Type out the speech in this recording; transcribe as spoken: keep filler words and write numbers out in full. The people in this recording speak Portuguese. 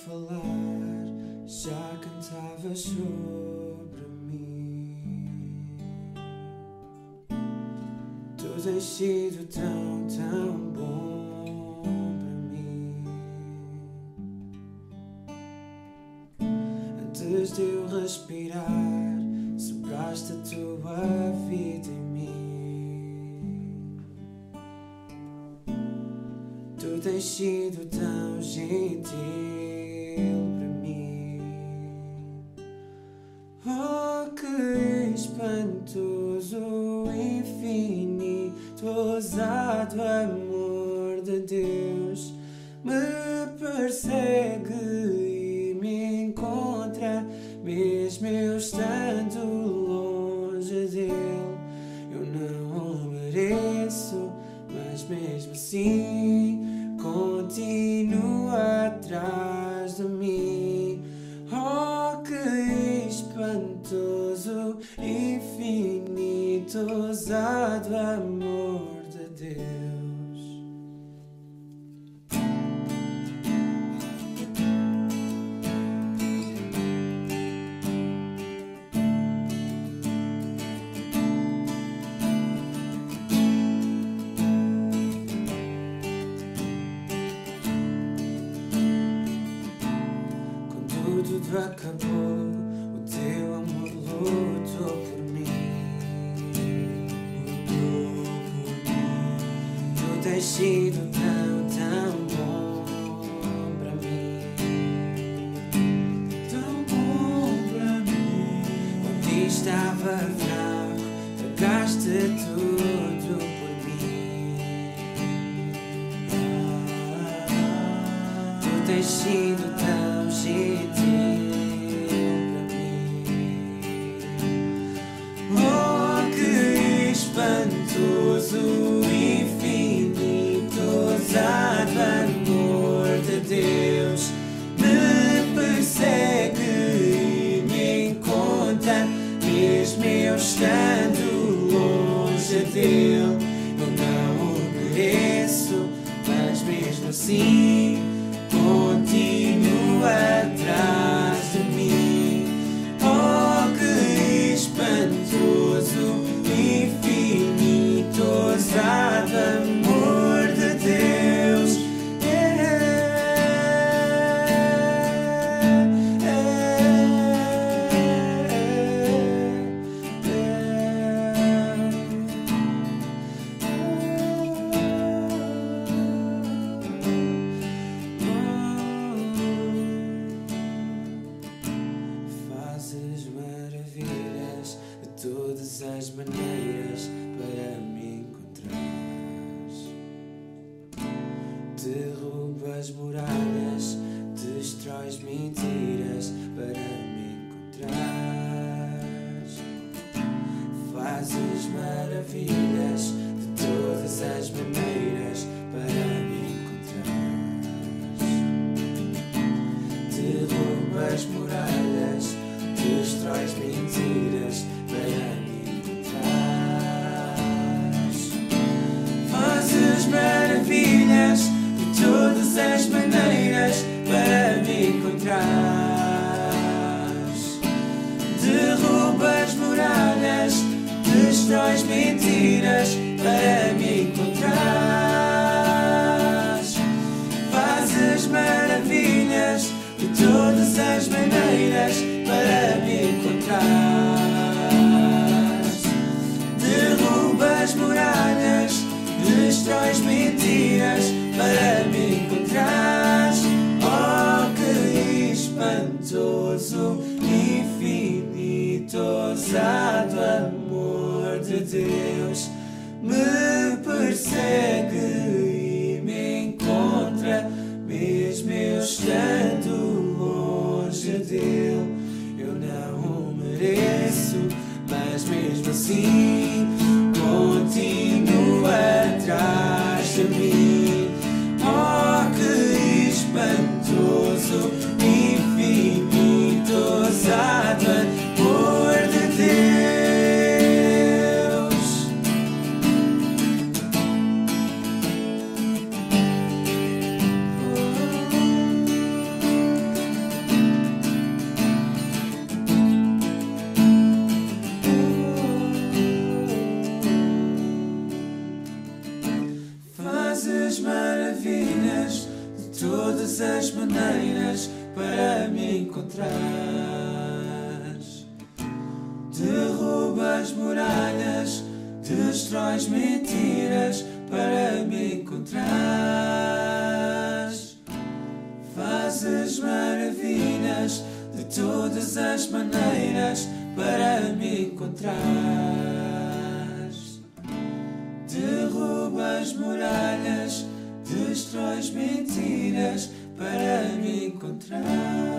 falar, já cantava sobre mim. Tu tens sido tão, tão bom para mim. Antes de eu respirar, sopraste a tua vida em mim. Tu tens sido tão gentil para mim. Oh, que espantoso, infinito, ousado amor de Deus me persegue e me encontra, mesmo eu estando longe dele. Eu não o mereço, mas mesmo assim continua atrás de mim. Oh, que espantoso, infinito, ousado amor de Deus. Tudo acabou, o teu amor lutou por mim. Lutou por mim. Tu tens sido tão, tão bom para mim. Tão bom para mim. Onde estava fraco, pagaste tudo por mim. Tu tens sido tão gentil. Espantoso, infinito, ousado amor de Deus me persegue e me encontra, mesmo eu estando longe dele. Eu não o mereço, mas mesmo assim continua atrás de mim. Oh, que espantoso, infinito, ousado amor de Deus. Yeah, yeah, Fazes maravilhas de todas as maneiras para me encontrares. Derrubas muralhas, destróis mentiras para me encontrares. Fazes maravilhas de todas as maneiras para me encontrares. Derrubas muralhas, destróis mentiras para me encontrares. Fazes maravilhas de todas as maneiras para me encontrares. Derrubas muralhas, destróis mentiras para me encontrares. Fazes maravilhas de todas as maneiras para me encontrares. Derrubas muralhas, destróis mentiras para me encontrares. Oh, que espantoso, infinito, ousado amor de Deus me persegue e me encontra, mesmo eu estando longe dele. Eu não o mereço, mas mesmo assim continua atrás de mim. Oh, que espantoso, infinito, ousado amor de Deus. Fazes maravilhas de todas as maneiras para me encontrares. Derrubas muralhas, destróis mentiras para me encontrares. Fazes maravilhas de todas as maneiras para me encontrares. Derrubas muralhas, destróis mentiras para me encontrar.